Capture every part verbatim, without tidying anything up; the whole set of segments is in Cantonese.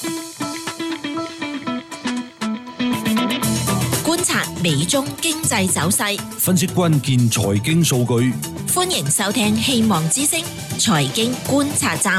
觀察美中經濟走勢， 分析關鍵財經數據。 歡迎收聽希望之聲財經觀察站。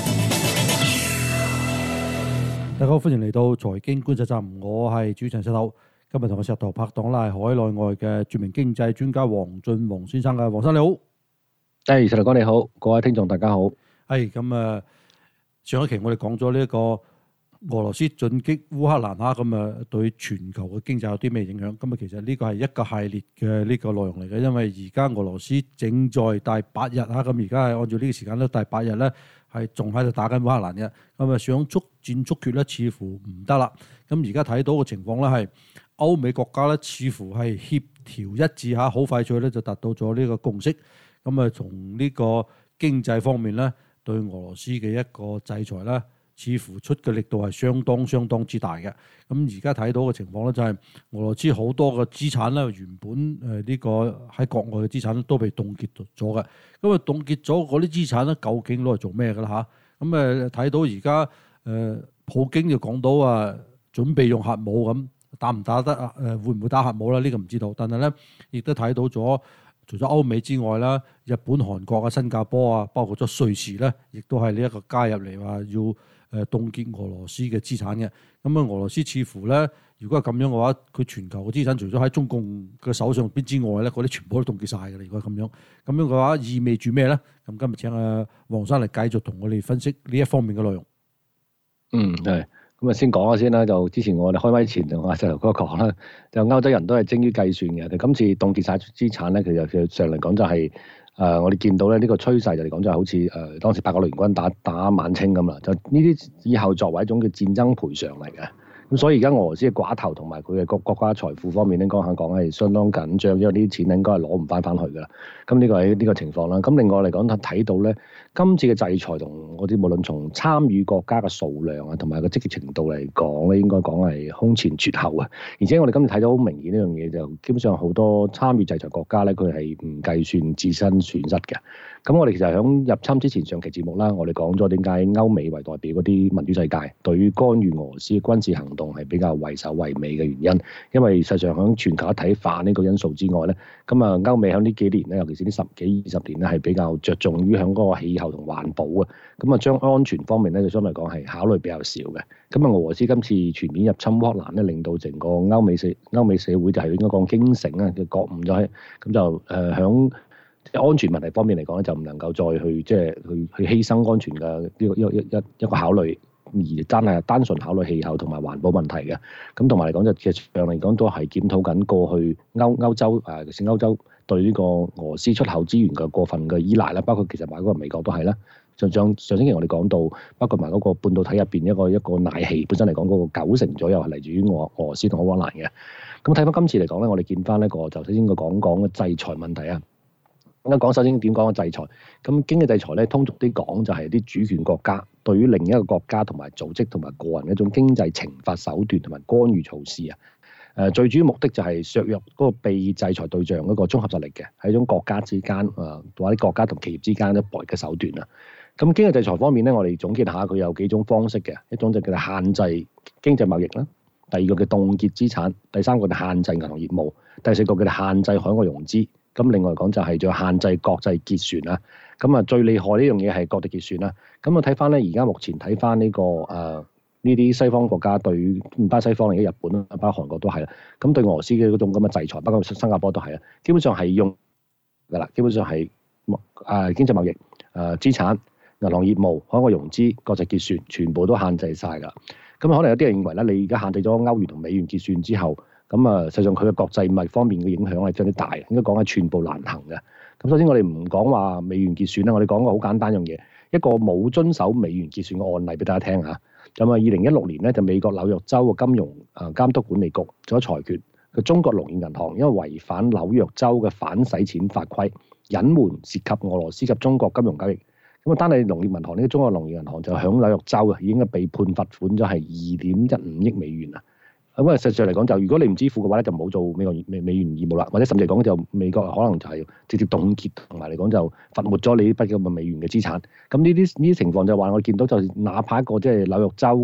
大家好，歡迎嚟到財經觀察站，我係主持人石頭。今日同我石頭拍檔啦，係海內外嘅著名經濟專家黃俊宏先生嘅。黃生你好。 誒，石頭哥你好，各位聽眾大家好。 係咁誒，上一期我哋講咗呢一個俄羅斯進擊烏克蘭哈，咁啊對全球嘅經濟有啲咩影響？咁啊其實呢個係一個系列嘅呢個內容嚟嘅，因為而家俄羅斯正在第八日哈，咁而家係按照呢個時間咧，第八日咧係仲喺度打緊烏克蘭嘅，咁啊想速戰速決咧，似乎唔得啦。咁而家睇到嘅情況咧係歐美國家咧，似乎係協調一致下，好快脆咧就達到咗呢個共識。咁啊，從呢個經濟方面咧，對俄羅斯嘅一個制裁咧，似乎出嘅力度係相當相當之大嘅。咁而家睇到嘅情況咧，就係俄羅斯好多嘅資產咧，原本誒呢個喺國外嘅資產都被凍結咗嘅。咁啊，凍結咗嗰啲資產咧，究竟攞嚟做咩㗎啦嚇？咁誒睇到而家誒普京就講到啊，準備用核武咁。打唔打得啊？誒會唔會打核武咧？呢、這個唔知道。但係咧，亦都睇到咗，除咗歐美之外啦，日本、韓國啊、新加坡啊，包括咗瑞士咧，亦都係呢一個加入嚟話要誒凍結俄羅斯嘅資產嘅。咁啊，俄羅斯似乎咧，如果係咁樣嘅話，佢全球嘅資產除咗喺中共嘅手上邊之外咧，嗰啲全部都凍結晒嘅。如果係咁樣，咁樣嘅話意味住咩咧？咁今日請阿黃生嚟繼續同我哋分析呢一方面嘅內容。 嗯，係。咁啊，先講下先啦。就之前我哋開咪前同阿石頭哥講啦，就歐洲人都係精於計算嘅。就今次凍結晒資產咧，其實其實上嚟講就係、是、誒、呃，我哋見到咧呢個趨勢就嚟講就係好似誒、呃、當時八國聯軍打打晚清咁啦。就呢啲以後作為一種嘅戰爭賠償嚟嘅。咁所以而家俄羅斯嘅寡頭同埋佢嘅國國家財富方面咧，講下講係相當緊張，因為呢啲錢應該係攞唔翻翻去㗎啦。咁呢個係呢個情況啦。咁另外嚟講睇到咧，今次嘅制裁同我哋無論從參與國家嘅數量啊，同埋個積極程度嚟講咧，應該講係空前絕後啊。而且我哋今次睇到好明顯呢樣嘢，就基本上好多參與制裁國家咧，佢係唔計算自身損失嘅。咁我哋其實喺入侵之前上期節目啦，我哋講咗點解歐美為代表嗰啲民主世界對於干預俄羅斯嘅軍事行動係比較畏首畏尾嘅原因，因為實際上喺全球一體化呢個因素之外咧，咁啊歐美喺呢幾年咧，尤其是呢十幾二十年咧，係比較着重於喺嗰個氣候同環保啊，咁啊將安全方面咧，就相對嚟講係考慮比較少嘅。咁啊俄羅斯今次全面入侵烏克蘭咧，令到整個歐美社歐美社會就係應該講驚醒啊嘅覺悟咗，咁就誒響。呃安全問題方面嚟講咧，就唔能夠再去即係去去犧牲安全嘅呢個一一一一個考慮，而真係單純考慮氣候同埋環保問題嘅。咁同埋嚟講，就其實上嚟講都係檢討緊過去歐歐洲誒，其實歐洲對呢個俄羅斯出口資源嘅過分嘅依賴啦，包括其實埋嗰個美國都係啦。上上上星期我哋講到，包括埋嗰個半導體入邊一個一個奶氣本身嚟講，嗰個九成左右係嚟自於俄俄羅斯同烏克蘭嘅。咁睇翻今次嚟講咧，我哋見翻呢個就首先個講講嘅制裁問題啊。咁講首先點講個制裁？咁經濟制裁咧，通俗啲講就係啲主權國家對於另一個國家同埋組織同埋個人嘅一種經濟懲罰手段同埋干預措施啊。誒最主要目的就係削弱嗰個被制裁對象嗰個綜合實力嘅，係一種國家之間誒或者國家同企業之間一搏嘅手段啊。咁經濟制裁方面咧，我哋總結下佢有幾種方式嘅，一種就叫做限制經濟貿易啦，第二個叫凍結資產，第三個就限制銀行業務，第四個叫做限制海外融資。咁另外講就係仲限制國際結算啦。咁啊最厲害呢樣嘢係國際結算啦。咁啊睇翻咧，而家目前睇翻呢個誒呢啲西方國家對唔單西方嚟嘅日本啦，包括韓國都係啦。咁對俄羅斯嘅嗰種咁嘅制裁，包括新加坡都係啦。基本上係用㗎啦，基本上係誒經濟貿易、誒資產、銀行業務、海外融資、國際結算，全部都限制晒㗎。咁可能有啲人認為咧，你而家限制咗歐元同美元結算之後，咁啊，實際上佢嘅國際貿易方面嘅影響係真係大，應該講係寸步難行嘅。咁首先我哋唔講話美元結算啦，我哋講個好簡單樣嘢，一個冇遵守美元結算嘅案例俾大家聽下。咁啊，二零一六年咧就美國紐約州嘅金融啊監督管理局做咗裁決，佢中國農業銀行因為違反紐約州嘅反洗錢法規，隱瞞涉及俄羅斯及中國金融交易。咁啊，單係農業銀行呢個中國農業銀行就響紐約州啊已經係被判罰款咗係二點一五億美元啊。咁啊，實際上嚟講，就如果你唔支付嘅話咧，就冇做美國美美元義務啦，或者甚至嚟講就美國可能就係直接凍結，同埋嚟講就罰沒咗你呢筆咁嘅美元嘅資產。咁呢啲呢啲情況就話我哋見到，就哪怕一個即係紐約州嘅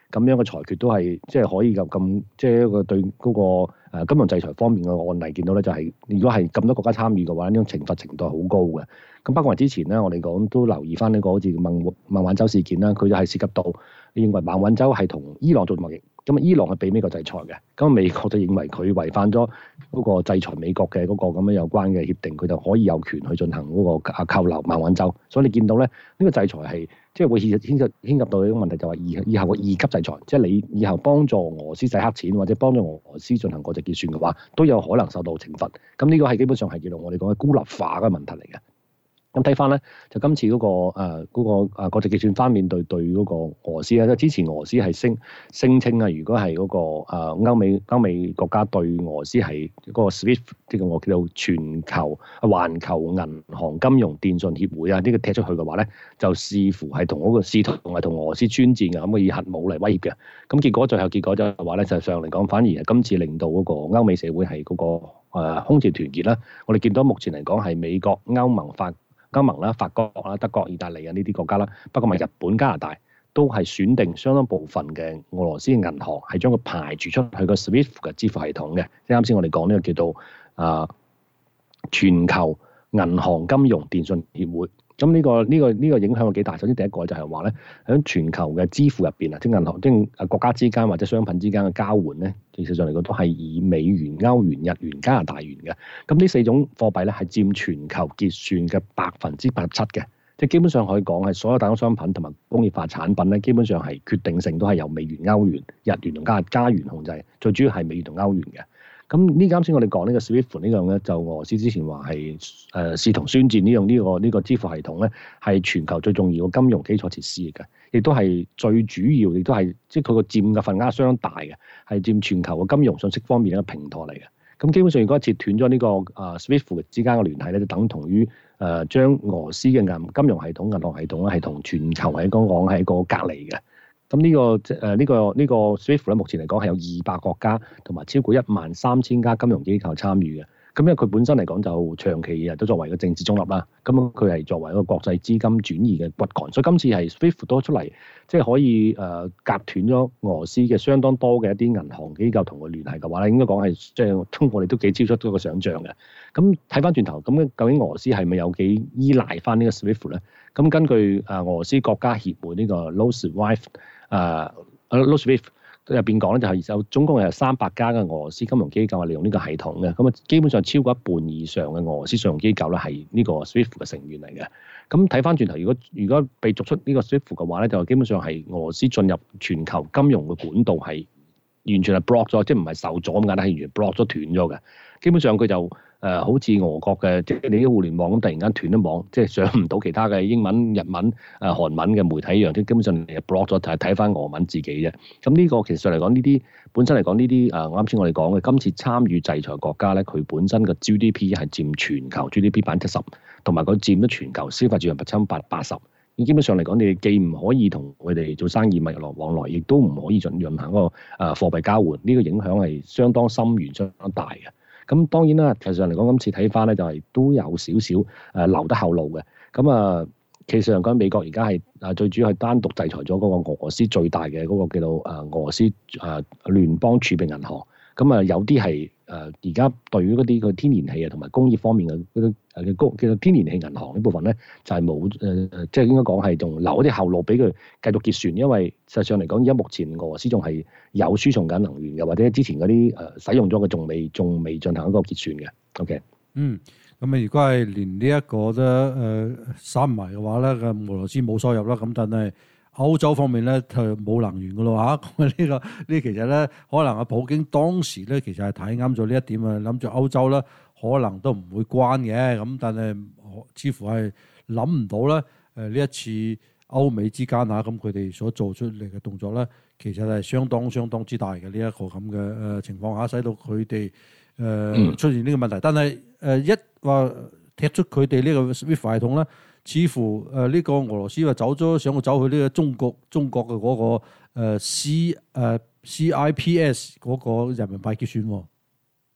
咁樣嘅裁決都係即係可以咁咁，即係一個對嗰個誒金融制裁方面嘅案例見到咧，就係如果係咁多國家參與嘅話，呢種懲罰程度係好高嘅。咁不過之前咧，我哋講都留意翻呢個好似孟孟晚舟事件啦，佢就係涉及到你認為孟晚舟係同伊朗做貿易，咁啊伊朗係被美國制裁嘅，咁美國就認為佢違反咗嗰個制裁美國嘅嗰個咁樣有關嘅協定，佢就可以有權去進行嗰個啊扣留孟晚舟。所以你見到咧，呢個制裁係即係會牽牽涉牽涉到一個問題，就係以以後嘅二級制裁，即係你以後幫助俄羅斯洗黑錢或者幫助俄羅斯進行國際結算嘅話，都有可能受到懲罰。咁呢個係基本上係叫做我哋講嘅孤立化嘅問題嚟嘅。咁睇翻咧，就今次嗰、那個誒嗰、呃那個誒國際結算方面對對嗰個俄羅斯咧，即係之前俄羅斯係聲聲稱啊，如果係嗰、那個誒、呃、歐美歐美國家對俄羅斯係嗰個 SWIFT 即係我叫做全球環球銀行金融電訊協會啊，呢、這個踢出去嘅話咧，就視乎係同嗰個試圖係同俄羅斯宣戰嘅，咁嘅以核武嚟威脅嘅。咁結果最後結果就係話咧，實際上嚟講，反而係今次令到嗰個歐美社會係嗰、那個誒、呃、空前團結啦。我哋見到目前嚟講係美國、歐盟、法歐盟啦、法國啦、德國、意大利啊呢啲國家啦，包括埋日本、加拿大都係選定相當部分嘅俄羅斯嘅銀行，係將佢排除出去個 SWIFT 嘅支付系統嘅。即係啱先我哋講呢個叫做啊、呃、全球銀行金融電訊協會。咁呢個呢個呢個影響有幾大？首先第一個就係話咧，喺全球嘅支付入邊啊，即係銀行即係啊國家之間或者商品之間嘅交換咧，事實上嚟講都係以美元、歐元、日元、加拿大元嘅。咁呢四種貨幣咧係佔全球結算嘅百分之八十七嘅，即係基本上可以講係所有大宗商品同埋工業化產品咧，基本上係決定性都係由美元、歐元、日元同加加元控制，最主要係美元同歐元嘅。咁呢啱先我哋講呢個 SWIFT 呢樣咧，就俄羅斯之前話係誒視同宣戰呢樣呢個呢個支付系統咧，係全球最重要嘅金融基礎設施嚟嘅，亦都係最主要，亦都係即係佢個佔嘅份額相當大嘅，係佔全球嘅金融信息方面嘅平台嚟嘅。咁基本上如果切斷咗呢個誒 SWIFT 之間嘅聯繫咧，就等同於誒將俄羅斯嘅銀金融系統、銀行系統咧係同全球喺講講係一個隔離嘅。咁呢、這個誒呢、呃這個呢、這個 SWIFT 咧，目前嚟講係有二百國家同埋超過一萬三千家金融機構參與嘅。咁因為佢本身嚟講就長期日都作為一個政治中立啦，咁佢係作為一個國際資金轉移嘅骨幹，所以今次係 SWIFT 都出嚟，即係可以誒隔斷咗俄羅斯嘅相當多嘅一啲銀行機構同佢聯繫嘅話咧，應該講係即係通過我哋都幾超出咗個想像嘅。咁睇翻轉頭，咁究竟俄羅斯係咪有幾依賴翻呢個 SWIFT 咧？咁根據誒俄羅斯國家協會呢個 Roswif 誒 Roswif 入邊講咧，就係有總共有三百家嘅俄羅斯金融機構係利用呢個系統嘅，咁啊基本上超過一半以上嘅俄羅斯信用機構咧係呢個 SWIFT 嘅成員嚟嘅。咁睇翻轉頭，如果如果被逐出呢個 SWIFT 嘅話咧，就基本上係俄羅斯進入全球金融嘅管道係完全係 block 咗，即係唔係受阻咁解，係完全 block 咗斷咗嘅。基本上佢就誒、呃、好似俄國嘅即係你啲互聯網咁，突然間斷咗網，即係上唔到其他嘅英文、日文、誒、呃、韓文嘅媒體一樣，即係基本上你係 block 咗，就係睇翻俄文自己啫。咁呢個其實嚟講，呢啲本身嚟講，呢啲誒啱先我哋講嘅今次參與制裁國家咧，佢本身嘅 G D P 係佔全球 G D P 百分之七十，同埋佢佔咗全球消費市場百分之八十。基本上嚟講，你既唔可以同佢哋做生意、物流往來，亦都唔可以進進行嗰個誒貨幣交換。呢、這個影響係相當深遠、相當大嘅。咁當然啦，其實上嚟講，今次睇翻咧就係都有少少誒留得後路嘅。咁啊，其實上講美國而家係誒最主要係單獨制裁咗嗰個俄羅斯最大嘅嗰個叫做誒俄羅斯誒聯邦儲備銀行。咁啊，有啲係誒而家對於嗰啲佢天然氣啊同埋工業方面嘅嗰啲誒嘅工叫做天然氣銀行呢部分咧，就係冇誒誒，即係應該講係仲留一啲後路俾佢繼續結算，因為實際上嚟講，而家目前俄羅斯仲係有輸送緊能源嘅，或者之前嗰啲誒使用咗嘅仲未仲未進行一個結算嘅。OK， 嗯，咁啊，如果係連呢一個都誒閂埋嘅話咧，咁俄羅斯冇收入啦，咁但係歐洲方面咧就冇能源噶咯嚇，咁啊呢個呢其實咧可能啊普京當時咧其實係睇啱咗呢一點啊，諗住歐洲咧可能都唔會關嘅，咁但係似乎係諗唔到咧誒呢一次歐美之間嚇，咁佢哋所做出嚟嘅動作咧，其實係相當相當之大嘅呢一個咁嘅誒情況下，使到佢哋誒出現呢個問題。但係誒一話踢出佢哋呢個 SWIFT 系統咧，似乎誒呢個俄羅斯話走咗，想去走去呢個中國中國嘅嗰個誒 C 誒 C I P S 嗰個人民幣結算喎。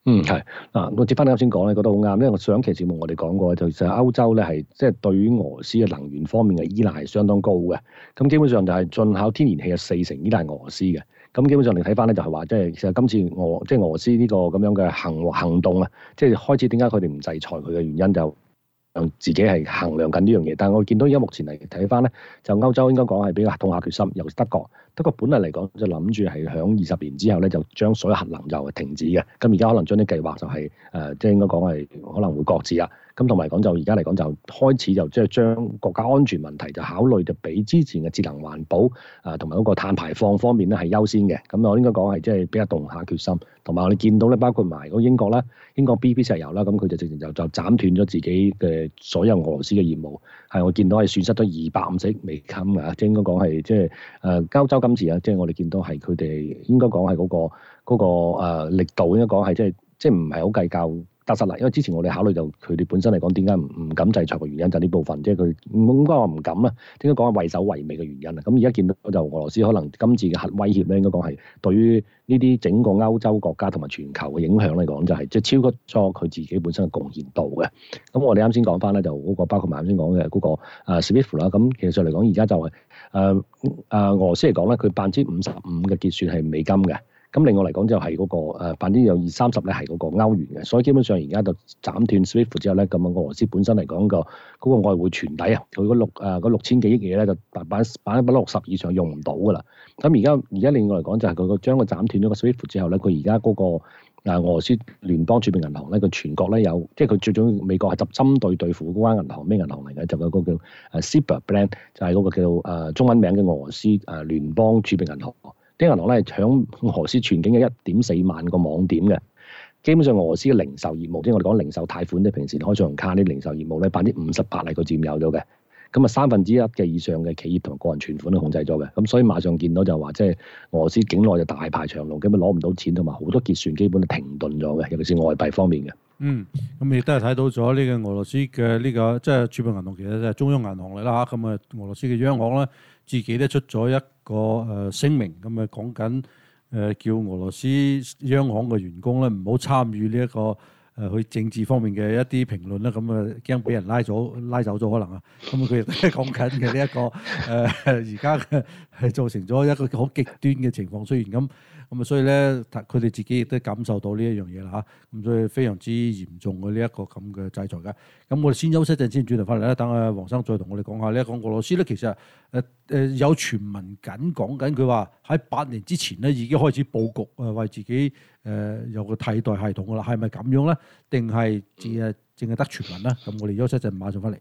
嗯，係嗱，我接翻你啱先講咧，覺得好啱，因為我上期節目我哋講過，就係歐洲咧係即係對於俄羅斯嘅能源方面嘅依賴係相當高嘅。咁基本上就係進口天然氣嘅四成依賴俄羅斯嘅。咁基本上你睇翻咧就係話，即係其實今次俄即係俄羅斯呢個咁樣嘅行行動啊，即係開始點解佢哋唔制裁佢嘅原因就自己係衡量緊呢樣嘢。但係我見到而家目前嚟睇翻咧，就歐洲應該講係比較痛下決心，尤其是德國。德國本嚟嚟講就諗住係響二十年之後咧就將所有核能就停止嘅。咁而家可能將啲計劃就係、是、誒、呃，即係應該講係可能會擱置啦。咁同埋講就而家嚟講就開始就即係將國家安全問題就考慮就比之前嘅節能環保啊同埋嗰個碳排放方面咧係優先嘅。咁我應該講係即係比較動下決心。同埋我哋見到咧，包括埋嗰英國啦、英國 B P 石油啦，咁佢就直情就就斬斷咗自己嘅所有俄羅斯嘅業務。係我見到係損失咗二百五十億美金啊！即係應該講係即係誒歐洲今次啊，即係我哋見到係佢哋應該講係嗰個嗰個誒力度應該講係即係即係唔係好計較得失啦。因為之前我哋考慮就佢哋本身嚟講點解唔唔敢制裁嘅原因就呢部分，即係佢唔應該話唔敢啦，應該講係畏首畏尾嘅原因啊。咁而家見到就俄羅斯可能今次嘅核威脅咧，應該講係對於呢啲整個歐洲國家同埋全球嘅影響嚟講，就係即係超過咗佢自己本身嘅貢獻度嘅。咁我哋啱先講翻咧，就嗰個包括埋啱先講嘅嗰個誒 SWIFT 啦。咁其實上嚟講，而家就係誒誒俄羅斯嚟講咧，佢百分之五十五嘅結算係美金嘅。咁另外嚟講就係嗰個誒百分之有二三十咧係嗰個歐元嘅。所以基本上而家就斬斷 SWIFT 之後咧，咁啊俄羅斯本身嚟講個嗰個外匯存底啊，佢嗰六誒嗰六千幾億嘢咧就百百百分之六十以上用唔到噶啦。咁而家而家另外嚟講就係佢個將佢斬斷咗個 SWIFT 之後咧，佢而家嗰個啊俄羅斯聯邦儲備銀行咧，佢全國咧有即係佢最終美國係針針對對付嗰間銀行咩銀行嚟嘅，就有個叫誒 Sberbank 就係嗰個叫誒、呃、中文名嘅俄羅斯誒聯邦儲備銀行。啲銀行咧係響俄羅斯全境嘅一點四萬個網點嘅，基本上俄羅斯嘅零售業務，即係我哋講零售貸款咧，平時開信用卡啲零售業務咧，百分之五十八係佢佔有咗嘅。咁啊，三分之一嘅以上嘅企業同埋個人存款都控制咗嘅。咁所以馬上見到就話，即係俄羅斯境內就大排長龍，根本攞唔到錢，同埋好多結算基本都停頓咗嘅，尤其是外幣方面嘅。 嗯，咁亦都係睇到咗呢個俄羅斯嘅呢個即係儲備銀行，其實就係中央銀行嚟啦嚇。咁啊，俄羅斯嘅央行咧自己都出咗一個誒聲明，咁啊講緊誒叫俄羅斯央行嘅員工咧唔好參與呢一個誒去政治方面嘅一啲評論啦。咁啊驚俾人拉走拉走咗可能啊。咁佢亦都係講緊嘅呢一個誒而家嘅係造成咗一個好極端嘅情況出現咁。咁啊，所以咧，佢哋自己亦都感受到呢一樣嘢啦嚇，咁所以非常之嚴重嘅呢一個咁嘅制裁嘅。咁我哋先休息陣先，轉頭翻嚟咧，等阿黃生再同我哋講下呢一個俄羅斯咧，其實誒誒有傳聞緊講緊，佢話喺八年之前咧已經開始佈局誒，為自己誒有個替代系統噶啦，係咪咁樣咧？定係只係淨係得傳聞咧？咁我哋休息陣，馬上翻嚟。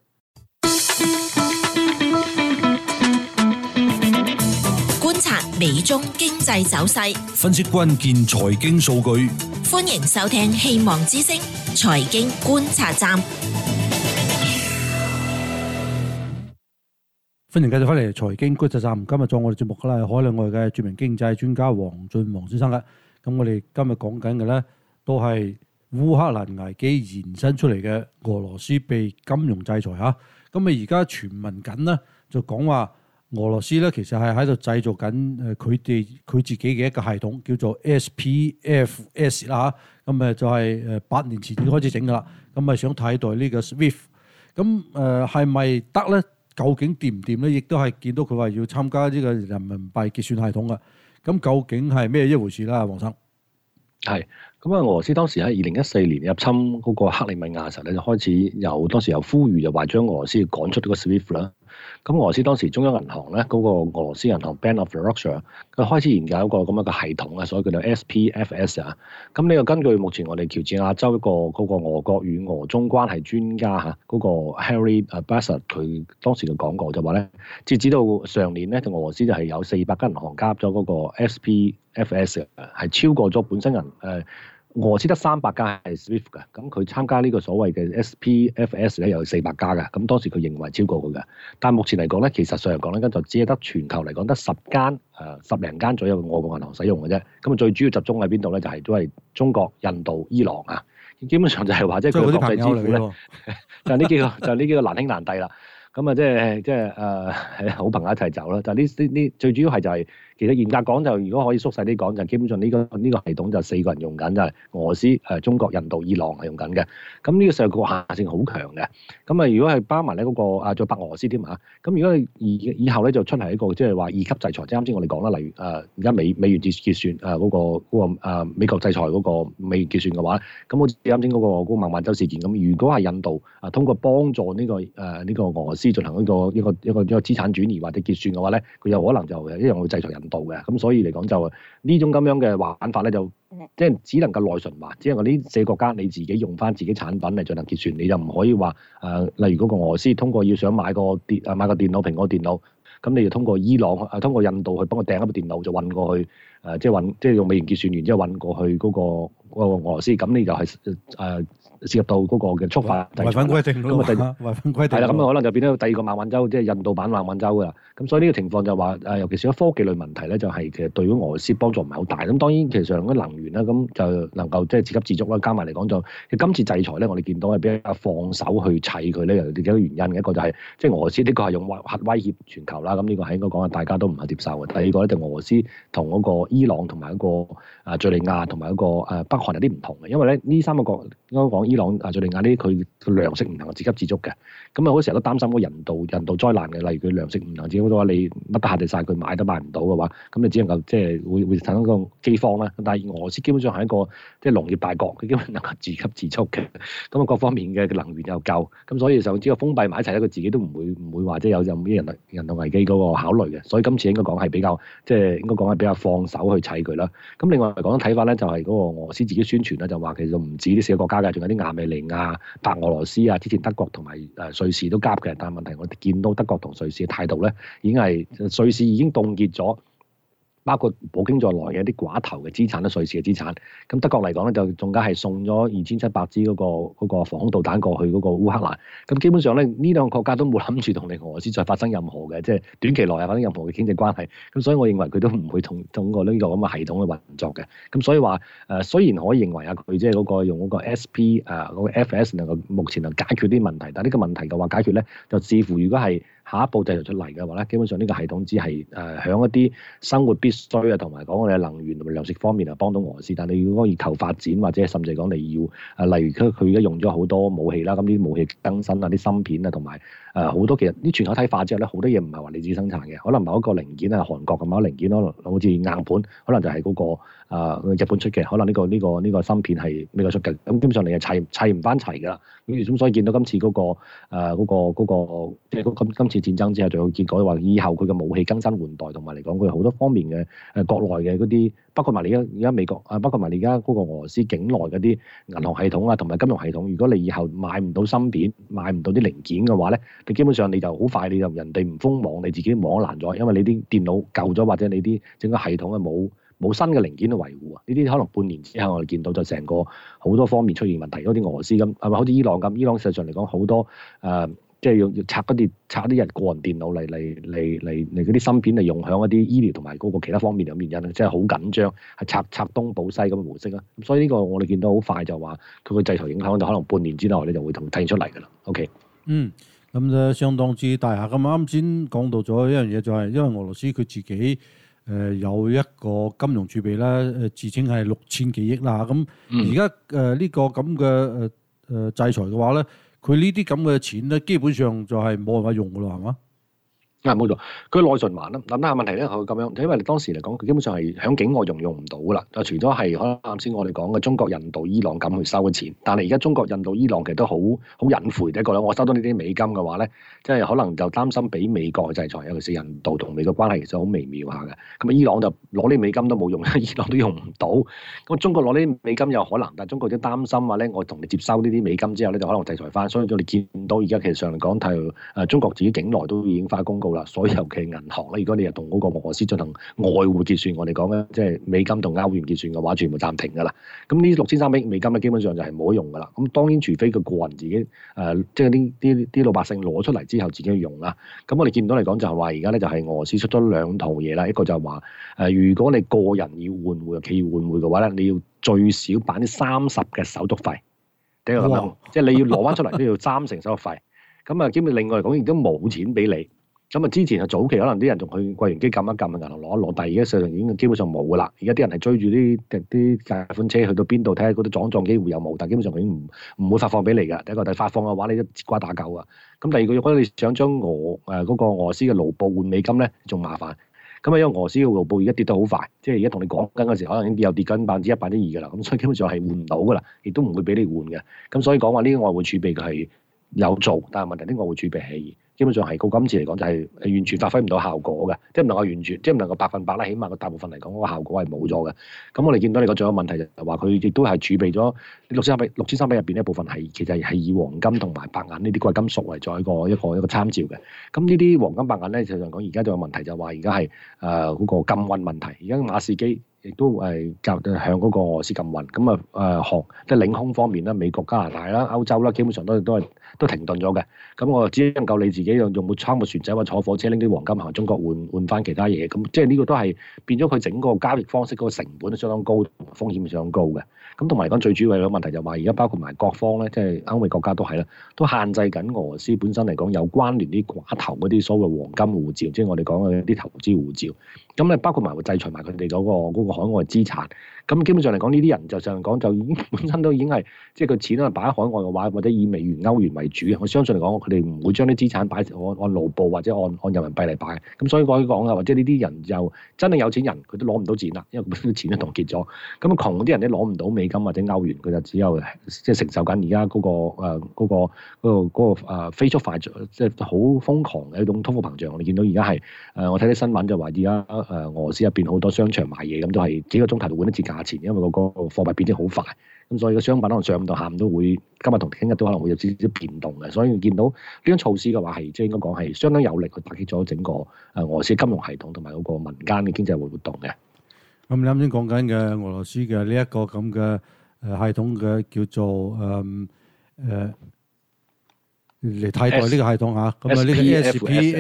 觀察美中經濟走勢， 分析關鍵財經數據。 歡迎收聽希望之聲財經觀察站。 歡迎繼續翻嚟財經觀察站。今日做我哋節目嘅咧，海內外嘅著名經濟專家黃俊黃先生嘅。咁我哋今日講緊嘅咧，都係烏克蘭危機延伸出嚟嘅俄羅斯被金融制裁嚇。咁啊，而家傳聞緊咧，就講話俄羅斯咧，其實係喺度製造緊誒佢哋佢自己嘅一個系統，叫做 S P F S 啦嚇。咁誒就係誒八年前已經開始整噶啦。咁啊想替代呢個 SWIFT。咁誒係咪得咧？究竟掂唔掂咧？亦都係見到佢話要參加呢個人民幣結算系統嘅。咁究竟係咩一回事啦，黃生？ 係。咁啊，俄羅斯當時喺二零一四年入侵嗰個克里米亞時候咧，就開始有當時有呼籲，就話將俄羅斯趕出呢個 SWIFT 啦。咁俄羅斯當時中央銀行咧，嗰、那個俄羅斯銀行 Bank of Russia， 佢開始研究一個咁樣嘅系統啊，所以叫做 S P F S 啊。咁呢個根據目前我哋喬治亞州一個嗰個俄國與俄中關係專家嚇嗰、那個 Harry Bassett 佢當時嘅講過就話咧，截止到上年咧，俄羅斯就係有四百間銀行加入咗嗰個 S P F S 嘅，係超過咗本身銀誒。呃俄羅斯得三百家係 SWIFT 嘅，咁佢參加呢個所謂嘅 S P F S 咧有四百家嘅，咁當時佢認為超過佢嘅，但係目前嚟講咧，其實上嚟講咧，就只係得全球嚟講得十間誒十零間左右嘅外國銀行使用嘅啫，咁啊最主要集中喺邊度咧？就係、是、都係中國、印度、伊朗啊，基本上就係話即係佢嘅國際支付咧，就係呢幾個就係呢幾個難兄難弟啦。咁啊，即係即係誒係好朋友一齊走啦。但係呢呢呢最主要係就係其實嚴格講就，如果可以縮細啲講，就基本上呢、這個呢、這個系統就四個人用緊，就係、是、俄羅斯、誒、呃、中國、印度、伊朗係用緊嘅。咁呢個世界局限性好強嘅。咁啊，如果係包埋咧嗰個啊，再白俄羅斯添嚇。咁如果你以以後咧就出嚟一個即係話二級制裁，即係啱先我哋講啦，例如誒而家美美元結結算誒嗰、那個嗰、那個呃、美國制裁嗰個美元結算嘅話，咁好似啱先嗰個嗰個孟晚舟事件咁，如果係印度啊通過幫助呢、這個誒呢、呃這個俄羅斯進行一個一個一個一個資產轉移或者結算嘅話咧，佢有可能就一樣會制裁印度嘅。咁所以嚟講就呢種咁樣嘅玩法咧，就即係只能夠內循環，只能夠呢四個國家你自己用翻自己產品嚟進行結算，你就唔可以話誒、呃，例如嗰個俄羅斯通過要想買個電誒買個電腦，蘋果電腦，咁你就通過伊朗誒通過印度去幫佢訂一部電腦，就運過去誒、呃，即係運即係用美元結算完之後運過去嗰、嗰個嗰個俄羅斯，咁你就係、是、誒。呃涉及到嗰個嘅觸犯違反規定咯，咁啊違反規定係啦，咁啊可能就變咗第二個孟晚舟，即係印度版孟晚舟㗎啦。咁所以呢個情況就話誒，尤其是喺科技類問題咧，就係其實對於俄羅斯幫助唔係好大。咁當然其實上嗰能源啦，咁就能夠即係自給自足啦。加埋嚟講就，今次制裁咧，我哋見到係比較放手去砌佢咧，有幾個原因嘅。一個就係即係俄羅斯呢個係用核威脅全球啦，咁呢個係應該講係大家都唔係接受嘅。第二個咧就俄羅斯同嗰個伊朗同埋一個誒敍利亞同埋一個誒北韓有啲唔同嘅，因為咧呢三個國應該講伊朗、誒敍利亞呢，佢佢糧食唔能夠自給自足嘅，咁啊好成日都擔心嗰人道人道災難嘅，例如佢糧食唔能夠自己嘅話，你乜都限制晒，佢買都買唔到嘅話，咁你只能夠即係會會產生個饑荒啦。但係俄羅斯基本上係一個即係農業大國，佢基本能夠自給自足嘅，咁啊各方面嘅能源又夠，咁所以就只有封閉埋一齊咧，佢自己都唔會唔會話即係有任何人人道危機嗰個考慮嘅。所以今次應該講係比較即係應該講係比較放手去砌佢啦。咁另外嚟講睇法咧，就係嗰個俄羅斯自己宣傳咧，就話其實唔止呢四個國家嘅，仲有啲亞美尼亞、白俄羅斯啊，之前德國同埋誒瑞士都夾嘅，但係問題我哋見到德國同瑞士嘅態度咧，已經係瑞士已經凍結咗，包括普京在內嘅一啲寡頭嘅資產啦，瑞士嘅資產。咁德國嚟講咧，就仲加係送咗二千七百支嗰個嗰個防空導彈過去嗰個烏克蘭。咁基本上咧，呢兩個國家都冇諗住同你俄羅斯再發生任何嘅即係短期內啊發生任何嘅經濟關係。咁所以我認為佢都唔會同通過呢個咁嘅系統去運作嘅。咁所以話誒、呃，雖然可以認為啊，佢即係嗰個用嗰個 S P 誒、呃、嗰個 F S 能夠目前能解決啲問題，但係呢個問題嘅話解決咧，就視乎如果係下一步製造出嚟嘅話咧，基本上呢個系統只係誒響一啲生活必須啊，同埋講我哋嘅能源同埋糧食方面啊，幫到俄羅斯。但係如果要求發展或者甚至講你要誒，例如佢佢而家用咗好多武器啦，咁啲武器更新啊，啲芯片啊，同埋誒好多其實啲全球體化之後咧，好多嘢唔係話你自己生產嘅，可能某一個零件啊，韓國嘅某一個零件咯，好似硬盤，可能就係嗰、那個、呃、日本出嘅，可能呢、這個呢、這個呢、這個芯片係美國出嘅，咁基本上你係砌砌唔翻齊㗎啦。咁所以見到今次嗰、那個誒嗰、呃那個嗰、那個即係今今次戰爭之後，就會結果話以後佢嘅武器更新換代，同埋嚟講佢好多方面嘅誒、呃、國內嘅嗰啲，包括埋你而家而家美國啊，包括埋你而家嗰個俄羅斯境內嗰啲銀行系統啊，同埋金融系統，如果你以後買唔到芯片，買唔到啲零件嘅話咧，你基本上你就好快你就人哋唔封網，你自己網爛咗，因為你啲電腦舊咗，或者你啲整個系統啊冇冇新嘅零件去維護啊，呢啲可能半年之後我哋見到就成個好多方面出現問題，嗰啲俄羅斯咁係咪好似伊朗咁？伊朗實際上嚟講好多誒。呃即係要要拆嗰啲拆啲人個人電腦嚟嚟嚟嚟嚟嗰啲芯片嚟用響一啲醫療同埋嗰個其他方面嘅原因，即係好緊張，係拆拆東補西咁嘅模式啦。咁所以呢個我哋見到好快就話佢個制裁影響就可能半年之內咧就會同體現出嚟㗎啦。OK， 嗯，咁就相當之大下。咁啱先講到咗一樣嘢，就係因為俄羅斯佢自己誒有一個金融儲備啦，誒自稱係六千幾億啦。咁而家誒呢個咁嘅誒誒制裁嘅話咧，佢呢啲咁嘅錢咧，基本上就係冇辦法用噶啦，係嘛？ 啊，冇錯，佢內循環啦。諗下問題咧，佢咁樣，因為當時嚟講，佢基本上係喺境外用用唔到噶啦。就除咗係可能啱先我哋講嘅中國、印度、伊朗咁去收嘅錢，但係而家中國、印度、伊朗其實都好好隱晦嘅一個啦。我收到呢啲美金嘅話咧，即係可能就擔心俾美國嘅制裁，尤其是印度同美國關係其實好微妙下嘅。咁啊，伊朗就攞啲美金都冇用，伊朗都用唔到。咁中國攞啲美金有可能，但係中國都擔心話咧，我同你接收呢啲美金之後咧，就可能制裁翻。所以我哋見到而家其實上嚟講，睇誒中國自己境內都已經發公告啦，所有嘅銀行咧，如果你又同嗰個俄羅斯進行外匯結算，我哋講咧，即係美金同歐元結算嘅話，全部暫停㗎啦。咁呢六千三百億美金咧，基本上就係冇得用㗎啦。咁當然，除非佢個人自己誒、呃，即係啲啲啲老百姓攞出嚟之後自己去用啦。咁我哋見到嚟講就係話，而家咧就係俄羅斯出咗兩套嘢啦。一個就係話誒，如果你個人要換匯、企業換匯嘅話咧，你要最少辦啲三十嘅手續費。點解咁樣？即係你要攞翻出嚟都要三成手續費。咁啊，基本另外嚟講亦都冇錢俾你。 咁啊，之前啊早期可能啲人仲去櫃員機撳一撳，銀行攞一攞，但係而家市場已經基本上冇噶啦。而家啲人係追住啲啲借款車去到邊度睇下嗰啲撞撞機會有冇，但係基本上已經唔唔會發放俾你㗎。第一個，第發放嘅話，你一節瓜打夠啊。咁第二個，如果你想將俄誒嗰個俄羅斯嘅盧布換美金咧，仲麻煩。咁啊，因為俄羅斯嘅盧布而家跌得好快，即係而家同你講緊嗰時，可能已經又跌緊百分之一、百分之二㗎啦。咁所以基本上係換唔到㗎啦，亦都唔會俾你換嘅。咁所以講話呢個外匯儲備佢係有做，但係問題啲外匯儲備係基本上係個今次嚟講就係完全發揮唔到效果嘅，即係唔能夠完全，即係唔能夠百分百啦。起碼個大部分嚟講，嗰個效果係冇咗嘅。咁我哋見到你個仲有問題就係話佢亦都係儲備咗六千三百六千三百入邊一部分係其實係以黃金同埋白銀呢啲貴金屬為作一個一個一個參照嘅。咁呢啲黃金白銀咧，實際上講而家仲有問題就係話而家係誒嗰個禁運問題，而家馬士基亦都係夾向嗰個俄羅斯禁運。咁啊誒航即係領空方面啦，美國、加拿大啦、歐洲啦，基本上都都係都停頓咗嘅。咁我只能夠你自己用用冇撐個船仔或者坐火車拎啲黃金行中國換換翻其他嘢。咁即係呢個都係變咗佢整個交易方式嗰個成本都相當高，風險相當高嘅。咁同埋嚟講最主要嘅問題就係話而家包括埋各方咧，即係歐美國家都係啦，都限制緊俄羅斯本身嚟講有關聯啲寡頭嗰啲所謂黃金護照，即係我哋講嘅啲投資護照。咁咧包括埋會制裁埋佢哋嗰個嗰個海外資產。咁基本上嚟講，呢啲人就上講就已經本身都已經係即係個錢啊擺喺海外嘅話，或者以美元、歐元為主嘅。我相信嚟講，佢哋唔會將啲資產擺按按盧布或者按按人民幣嚟擺。咁所以我講啊，或者呢啲人就真係有錢人，佢都攞唔到錢啦，因為佢啲錢都凍結咗。咁啊窮嗰啲人咧攞唔到美金或者歐元，佢就只有即係承受緊而家嗰個誒嗰個嗰個嗰個誒飛速快即係好瘋狂嘅一種通貨膨脹。我哋見到而家係誒我睇啲新聞就話而家誒俄羅斯入邊好多商場賣嘢咁都係幾個鐘頭就換一次價錢，因為個個貨幣變得好快，咁所以個商品可能上午到下午都會今日同聽日都可能會有少少變動嘅，所以見到呢種措施嘅話係即係應該講係相當有力去打擊咗整個誒俄羅斯金融系統同埋嗰個民間嘅經濟活動嘅。 咁你啱先講緊嘅俄羅斯嘅呢一個咁嘅誒系統嘅叫做誒誒嚟替代呢個系統嚇，咁啊呢個 S P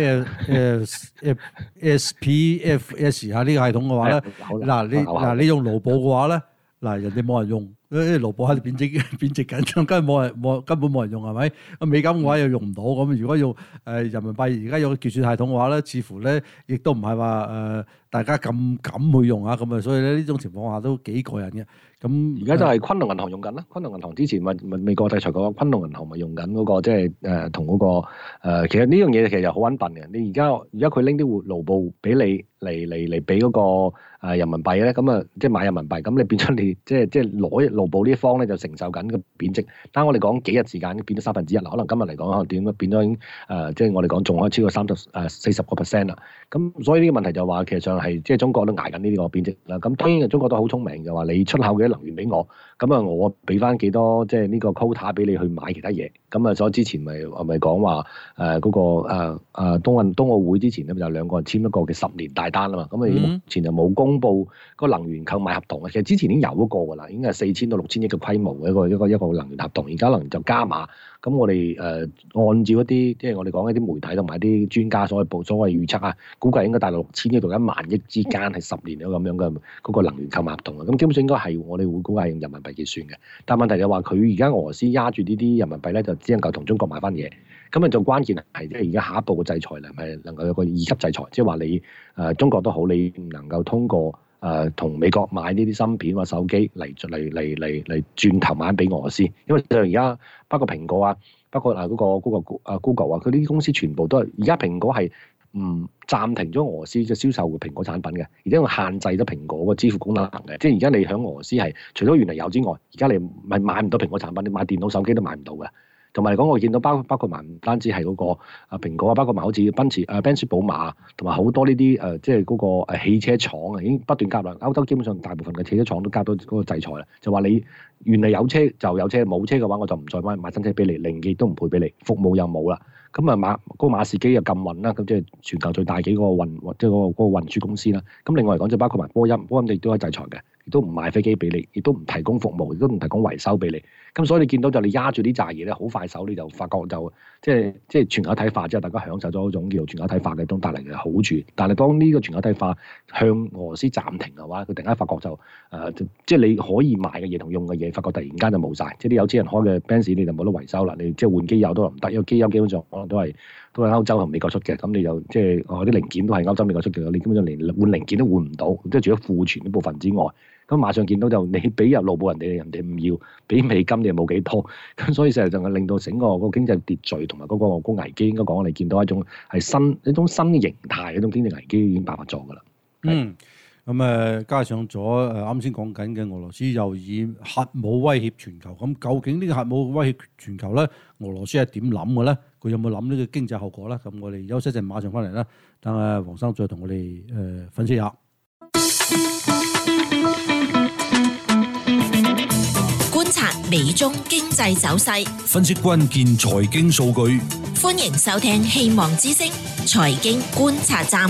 F S P F S 嚇呢個系統嘅話咧，嗱你嗱你用盧布嘅話咧，嗱人哋冇人用。誒盧布喺度貶值貶值緊，根本冇人冇根本冇人用係咪？咁美金嘅話又用唔到，咁如果用誒人民幣而家有個結算系統嘅話咧，似乎咧亦都唔係話誒大家咁敢去用啊，咁啊，所以咧呢種情況下都幾過癮嘅。咁而家就係昆侖銀行用緊啦，昆侖銀行之前咪咪美國制裁嗰個昆侖銀行咪用緊嗰個即係誒同嗰個誒，其實呢樣嘢其實又好穩笨嘅。你而家而家佢拎啲盧布俾你嚟嚟嚟俾嗰個誒人民幣咧，咁啊即係買人民幣，咁你變咗你即係即係攞盧布呢一方咧就承受緊個貶值。但係我哋講幾日時間變咗三分之一啦，可能今日嚟講可能點變咗已經誒，即係我哋講仲可以超過三十誒四十個 percent 啦。咁所以呢個問題就話其實上係即係中國都捱緊呢個貶值啦。咁當然中國都好聰明，就話你出口嘅能源俾我，咁啊我俾翻幾多即係呢個 quota 俾你去買其他嘢。咁啊所以之前咪咪講話誒嗰個誒誒東運冬奧會之前咧就兩個人簽一個嘅十年大單啊嘛。咁啊目前就冇公布個能源購買合同啊。其實之前已經有一個㗎啦，已經係四千到六千億嘅規模嘅一個一個一個能源合同。而家可能就加碼。咁我哋誒、呃、按照一啲即係我哋講一啲媒體同埋啲專家所謂報所謂預測啊，估計應該大概六千億到一萬億之間係十年有咁樣嘅嗰個能源購買合同啊。咁基本上應該係我哋會估計係用人民幣結算嘅。但問題就話佢而家俄羅斯壓住呢啲人民幣咧，就只能夠同中國買翻嘢。咁啊，就關鍵係即係而家下一步嘅制裁咧，係能夠有個二級制裁，即係話你誒、呃、中國都好，你唔能夠通過誒同、呃、美國買呢啲芯片或手機嚟嚟嚟嚟嚟轉頭買俾俄羅斯，因為就而家包括蘋果啊，包括啊嗰個嗰個啊 Google 啊，佢呢啲公司全部都係而家蘋果係唔暫停咗俄羅斯嘅銷售嘅蘋果產品嘅，而且我限制咗蘋果個支付功能嘅，即係而家你喺俄羅斯係除咗原嚟有之外，而家你係買唔到蘋果產品，你買電腦手機都買唔到嘅。同埋嚟講，我見到包包括埋唔單止係嗰個啊蘋果啊，包括埋好似奔馳啊、奔馳、寶馬，同埋好多呢啲誒，即係嗰個誒汽車廠啊，已經不斷加啦。歐洲基本上大部分嘅汽車廠都加到嗰個制裁啦，就話你原嚟有車就有車，冇車嘅話我就唔再買買新車俾你，零件都唔配俾你，服務又冇啦。咁啊馬嗰個馬士基又禁運啦，咁即係全球最大幾個運即係嗰個嗰個運輸公司啦。咁另外嚟講就包括埋波音，波音亦都係制裁嘅，亦都唔賣飛機俾你，亦都唔提供服務，亦都唔提供維修俾你。咁所以你見到就你壓住啲炸嘢咧，好快手你就發覺就即係即係全球一體化之後，大家享受咗一種叫做全球一體化嘅都帶嚟嘅好處。但係當呢個全球一體化向俄羅斯暫停嘅話，佢突然間發覺就誒、呃、即係你可以賣嘅嘢同用嘅嘢，發覺突然間就冇晒。即係啲有錢人開嘅 Benz 你就冇得維修啦，你即係換機油都唔得，因為機油基本上可能都係都係歐洲同美國出嘅，咁你就即係哦啲零件都係歐洲美國出嘅，你根本就連換零件都換唔到，即係除咗庫存呢部分之外，咁馬上見到就你俾入路報人哋，人哋唔要，俾美金你又冇幾多，咁所以成日就係令到整個個經濟秩序同埋嗰個個危機，應該講我哋見到一種係新一種新嘅形態，一種經濟危機已經爆發咗㗎啦。 嗯。咁誒加上咗誒啱先講緊嘅俄羅斯又以核武威脅全球，咁究竟呢個核武威脅全球咧，俄羅斯係點諗嘅咧？佢有冇諗呢個經濟後果咧？咁我哋休息一陣，馬上翻嚟啦。等阿黃生再同我哋誒分析下。 觀察美中經濟走勢， 分析關鍵財經數據。 歡迎收聽希望之聲財經觀察站。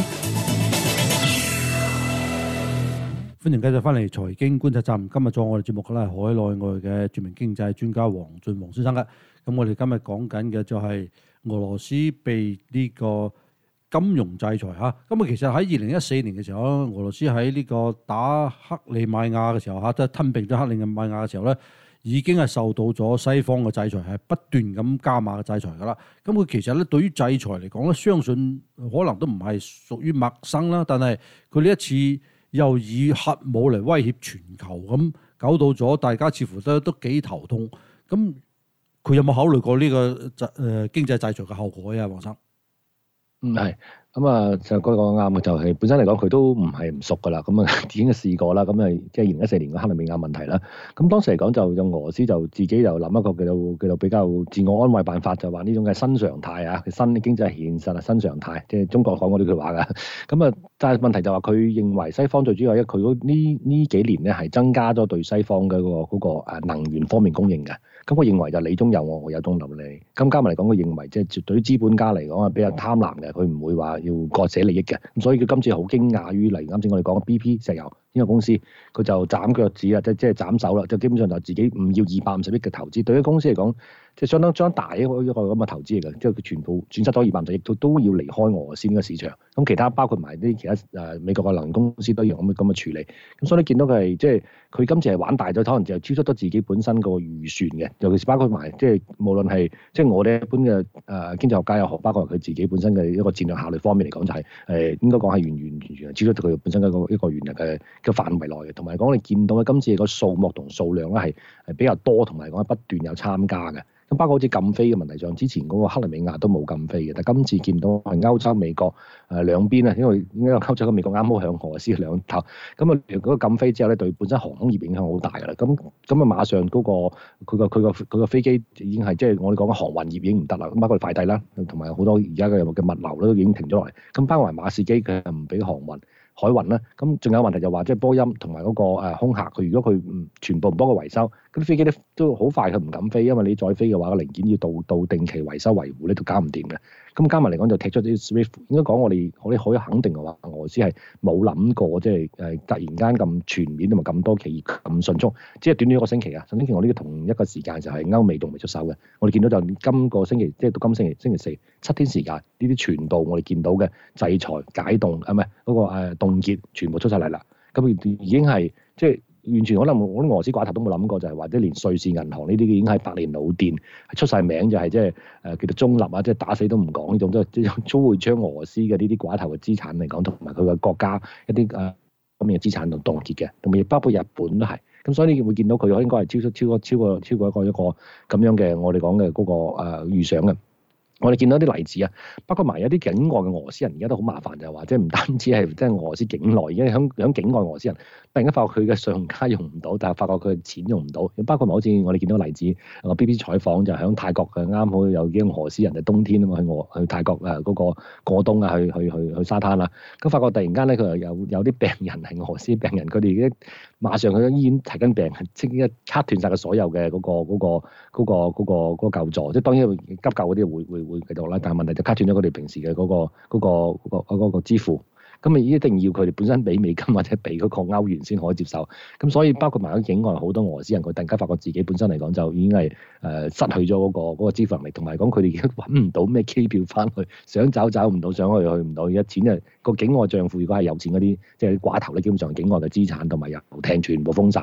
歡迎繼續翻嚟財經觀察站。今日做我哋節目嘅咧係海內外嘅著名經濟專家黃俊黃先生嘅。咁我哋今日講緊嘅就係俄羅斯被呢個金融制裁嚇。咁啊，其實喺二零一四年嘅時候，俄羅斯喺呢個打克里米亞嘅時候嚇，即係吞併咗克里米亞嘅時候咧，已經係受到咗西方嘅制裁，係不斷咁加碼嘅制裁㗎啦。咁佢其實咧對於制裁嚟講咧，相信可能都唔係屬於陌生啦。但係佢呢一次又以核武嚟威脅全球，咁搞到咗大家似乎都都幾頭痛。咁佢有冇考慮過呢個制誒經濟制裁嘅後果啊？黃生， 嗯係。咁啊，就嗰個啱嘅，就係本身嚟講，佢都唔係唔熟噶啦。咁啊，已經試過啦。咁啊，即係二零一四年嘅克里米亞問題啦。咁當時嚟講，就用俄羅斯就自己就諗一個叫做叫做比較自我安慰辦法，就話呢種嘅新常態啊，新嘅經濟現實啊，新常態，即係中國講過呢句話㗎。咁啊，但係問題就話佢認為西方最主要一佢呢呢幾年咧係增加咗對西方嘅嗰個嗰個能源方面供應嘅。咁佢認為就你中有我，我有中有你。咁加埋嚟講，佢認為即係絕對資本家嚟講係比較貪婪嘅，佢唔會話要割捨利益嘅。咁所以佢今次好驚訝於例如啱先我哋講嘅 B P 石油呢個公司，佢就斬腳趾啦，即係即係斬手啦，就基本上就自己唔要二百五十億嘅投資。對於公司嚟講，即係相當相當大一個一個咁嘅投資嚟嘅，即係佢全部損失咗二百五十億，都都要離開俄羅斯呢個市場。咁其他包括埋啲其他誒美國嘅能源公司都一樣咁嘅咁嘅處理。咁所以你見到佢係即係佢今次係玩大咗，可能就超出咗自己本身個預算嘅。尤其是包括埋即係無論係即係我哋一般嘅誒、呃、經濟學家又好，包括佢自己本身嘅一個戰略考慮方面嚟講，就係、是、誒、呃、應該講係完完全全係超出佢本身嘅一個一個原來嘅嘅範圍內嘅。同埋講你見到嘅今次個數目同數量咧係係比較多，同埋講不斷有參加嘅。咁包括好似禁飛嘅問題上，之前嗰個克里米亞都冇禁飛嘅，但今次見到係歐洲、美國誒、呃、兩邊啊，因為因為歐洲嘅美國啱好向俄羅斯兩頭，咁啊嗰個禁飛之後咧，對本身航空業影響好大㗎啦。咁咁啊，馬上嗰、那個佢個佢個佢個飛機已經係即係我哋講嘅航運業已經唔得啦。咁包括快遞啦，同埋好多而家嘅嘅物流都已經停咗落嚟。咁包括埋馬士基佢唔俾航運。海運啦，咁仲有問題就話即係波音同埋嗰個誒空客，佢如果佢唔全部唔幫佢維修，嗰啲飛機咧都好快佢唔敢飛，因為你再飛嘅話，個零件要到到定期維修維護咧都搞唔掂嘅。咁加埋嚟講就踢出啲 SWIFT， 應該講我哋我哋可以肯定嘅話，俄羅斯係冇諗過即係誒突然間咁全面同埋咁多企業咁迅速，只係短短一個星期啊！上星期我呢個同一個時間就係歐美仲未出手嘅，我哋見到就今個星期即係到今星期星期四七天時間，呢啲全部我哋見到嘅制裁解凍啊唔係嗰個誒凍結全部出晒嚟啦，咁已經係即係。完全可能我啲俄羅斯寡頭都冇諗過，就係或者連瑞士銀行呢啲已經係百年老店，係出晒名就係即係誒叫做中立啊，即係打死都唔講呢種，即係都會將俄羅斯嘅呢啲寡頭嘅資產嚟講，同埋佢嘅國家一啲誒方面嘅資產度凍結嘅，同埋包括日本都係。咁所以你會見到佢應該係超出超過超過超過一個一個咁樣嘅我哋講嘅嗰個誒預想嘅。我哋見到啲例子啊，包括埋有啲境外嘅俄羅斯人而家都好麻煩，就係話即係唔單止係即係俄羅斯境內，而家響響境外俄羅斯人突然間發覺佢嘅信用卡用唔到，但係發覺佢嘅錢用唔到。包括埋好似我哋見到例子，個 B B 採訪就響泰國嘅，啱好有幾個俄羅斯人就冬天啊嘛去俄去泰國誒嗰個過冬啊，去去去去沙灘啦。咁發覺突然間咧，佢又有有啲病人係俄羅斯病人，佢哋已經馬上去咗醫院睇緊病，即刻卡斷晒佢所有嘅嗰個嗰個嗰個嗰個嗰個救助。即係當然急救嗰啲會會會繼續啦，但係問題就卡斷咗佢哋平時嘅嗰個嗰個嗰個嗰個支付。咁咪一定要佢哋本身俾美金或者俾嗰個歐元先可以接受。咁所以包括埋喺境外好多俄羅斯人，佢突然間發覺自己本身嚟講就已經係誒失去咗嗰個嗰個支付能力，同埋講佢哋已經揾唔到咩機票翻去，想走走唔到，想去去唔到。而家錢就個境外帳戶，如果係有錢嗰啲，即係寡頭咧，基本上境外嘅資產同埋遊艇全部封晒。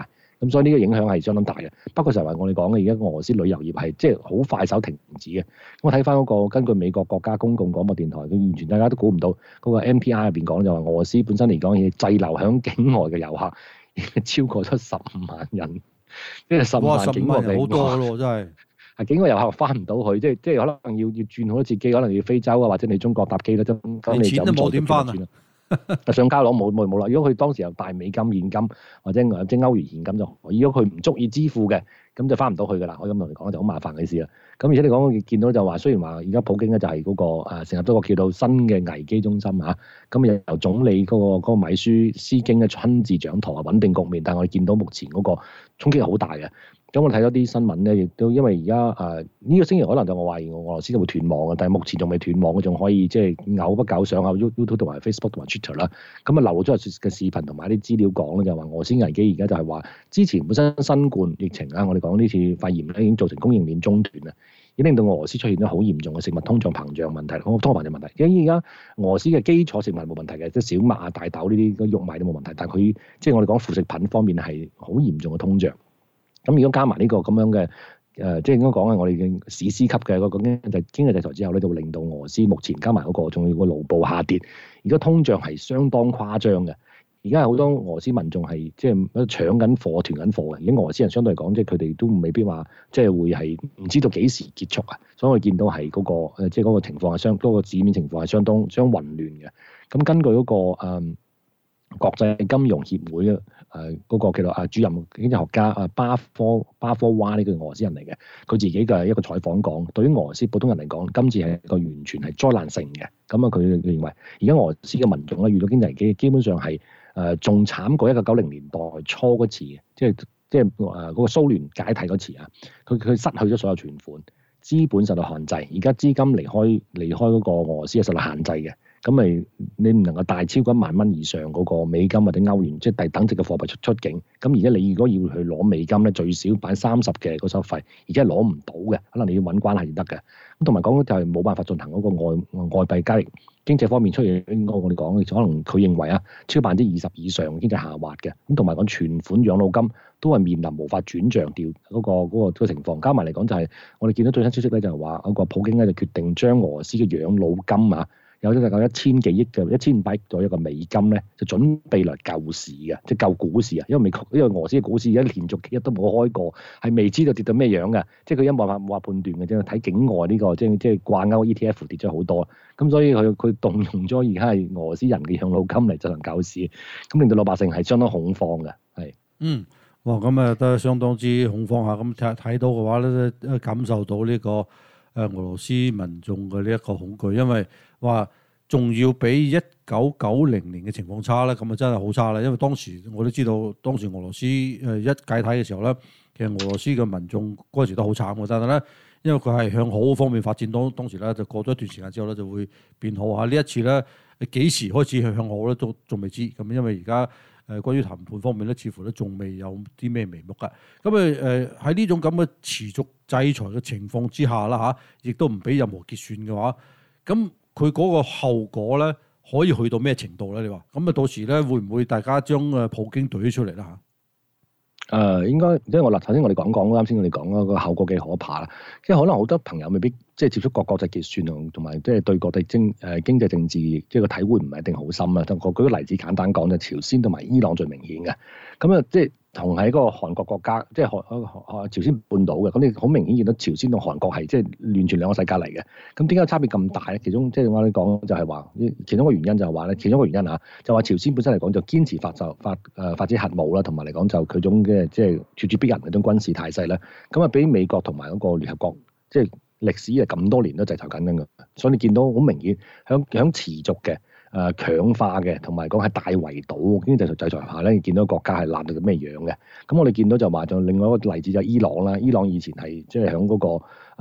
咁所以呢個影響係相當大嘅。不過就係話我哋講嘅而家俄羅斯旅遊業係即係好快手停止嘅。咁我睇翻嗰個根據美國國家公共廣播電台，佢完全大家都估唔到嗰個 N P R 入邊講就話俄羅斯本身嚟講，已經滯留響境外嘅遊客已經超過咗十五萬人，即係十五萬境外嘅好多咯，真係。 係境外遊客翻唔到去，即係即係可能要要轉好多次機，可能要非洲啊，或者你中國搭機啦，咁咁你錢都冇點翻啊！ 上交攞冇冇冇啦。如果佢當時有帶美金現金或者即係歐元現金就，如果佢唔足以支付嘅，咁就翻唔到去㗎啦。我咁同你講就好麻煩嘅事啦。咁而且你講見到就話，雖然話而家普京咧就係嗰、那個誒成立咗個叫做新嘅危機中心嚇，咁、啊、由總理嗰、那個那個米舒斯京嘅親自掌舵穩定局面，但係我哋見到目前嗰個衝擊係好大嘅。咁我睇咗啲新聞咧，亦都因為而家誒呢個星期可能就我懷疑俄羅斯就會斷網嘅，但係目前仲未斷網，仲可以即係偶不久上下 YouTube 同埋 Facebook 同埋 Twitter 啦。咁啊流露咗嘅視頻同埋啲資料講咧，就話俄羅斯危機而家就係話之前本身新冠疫情啊，我哋講呢次肺炎咧已經造成供應鏈中斷啦，已經令到俄羅斯出現咗好嚴重嘅食物通脹膨脹問題，通貨膨脹問題。因為而家俄羅斯嘅基礎食物冇問題嘅，即係小麥啊、大豆呢啲玉米都冇問題，但係佢即係我哋講副食品方面係好嚴重嘅通脹。咁如果加埋呢個咁樣嘅誒、呃，即係應該講係我哋嘅史詩級嘅嗰個經濟經濟制裁之後咧，就會令到俄羅斯目前加埋嗰個仲要個盧布下跌，而家通脹係相當誇張嘅。而家係好多俄羅斯民眾係即係搶緊貨、囤緊貨嘅。而家俄羅斯人相對嚟講，即係佢哋都未必話即係會係唔知道幾時結束啊。所以我見到係嗰、嗰個即係嗰個情況係相嗰、嗰個紙面情況係相當相混亂嘅。咁根據嗰、嗰個誒、嗯、國際金融協會嘅。誒嗰、呃那個叫做啊主任經濟學家啊巴科巴科娃呢個俄羅斯人嚟嘅，佢自己嘅一個採訪講，對於俄羅斯普通人嚟講，今次係一個完全係災難性嘅。咁啊，佢認為而家俄羅斯嘅民眾咧遇到經濟危機，基本上係誒仲慘過一九九零年代初嗰次嘅，即係即係誒嗰個蘇聯解體嗰次啊，佢佢失去咗所有存款，資本受到限制，而家資金離開離開嗰個俄羅斯係受到限制嘅。咁咪你唔能夠帶超過一萬蚊以上嗰個美金或者歐元，即係第等值嘅貨幣出出境。咁而家你如果要去攞美金咧，最少擺三十嘅個收費，而家係攞唔到嘅，可能你要揾關係先得嘅。咁同埋講就係冇辦法進行嗰個外外幣交易，經濟方面出現應該我哋講，可能佢認為啊，超百分之二十以上經濟下滑嘅。咁同埋講存款養老金都係面臨無法轉帳調嗰個嗰個嗰個情況。加埋嚟講就係我哋見到最新消息咧，就係話嗰個普京咧就決定將俄羅斯嘅養老金啊。有咗大概一千幾億嘅一千五百億左右嘅美金咧，就準備嚟救市嘅，即係救股市啊！因為美國因為俄羅斯嘅股市而家連續幾日都冇開過，係未知道跌到咩樣嘅，即係佢一冇法冇法判斷嘅啫。睇境外呢、這個即係即係掛鈎 E T F 跌咗好多，咁所以佢佢動用咗而家係俄羅斯人嘅養老金嚟進行救市，咁令到老百姓係相當恐慌嘅，係嗯，哇咁啊都相當之恐慌下，咁睇睇到嘅話咧，感受到呢、這個。誒俄羅斯民眾嘅呢一個恐懼，因為話仲要比一九九零年嘅情況差咧，咁啊真係好差啦。因為當時我都知道，當時俄羅斯誒一解體嘅時候咧，其實俄羅斯嘅民眾嗰陣時都好慘嘅，但係咧，因為佢係向好方面發展，當當時咧就過咗一段時間之後咧就會變好嚇。呢一次咧幾時開始向好咧都仲未知，咁因為而家。誒，關於談判方面咧，似乎都仲未有啲咩眉目㗎。咁誒誒喺呢種咁嘅持續制裁嘅情況之下啦嚇，亦都唔俾任何結算嘅話，咁佢嗰個後果咧可以去到咩程度咧？你話咁啊？到時咧會唔會大家將誒普京懟出嚟啦嚇？ 誒、呃、應該，即係我嗱頭先我哋講講啱先我哋講嗰個後果幾可怕啦。即係可能好多朋友未必即係接觸過國際結算同同埋即係對國際經誒經濟政治即係個體會唔係一定好深啦。我舉個例子簡單講就朝鮮同埋伊朗最明顯嘅。咁啊即係同喺嗰個韓國國家，即係韓韓朝鮮半島嘅。咁你好明顯見到朝鮮同韓國係即係完全兩個世界嚟嘅。咁點解差別咁大咧？其中即係我哋講就係話，其中一個原因就係話咧，其中一個原因啊，就話朝鮮本身嚟講就堅持發就發誒發展核武啦，同埋嚟講就佢種嘅即係咄咄逼人嗰種軍事態勢咧。咁啊，俾美國同埋嗰個聯合國即係歷史係咁多年都制裁緊嘅。所以你見到好明顯響響持續嘅。誒、呃、強化嘅，同埋講係大圍堵經濟制裁下咧，見到國家係爛到咩樣嘅。咁我哋見到就話就另外一個例子就係伊朗啦。伊朗以前係即係響嗰個